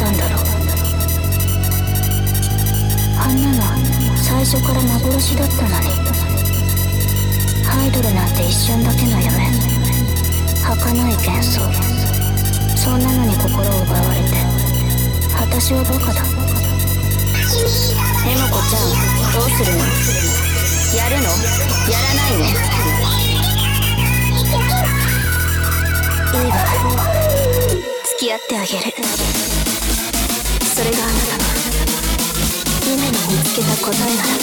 たんだろう。あんなの最初から幻だったのに。アイドルなんて一瞬だけの夢、儚い幻想、そんなのに心を奪われて私はバカだ。エモコちゃん、どうするの？やるの？やらないの？いいわ、付き合ってあげる。それがあなたの今に見つけた答えなら。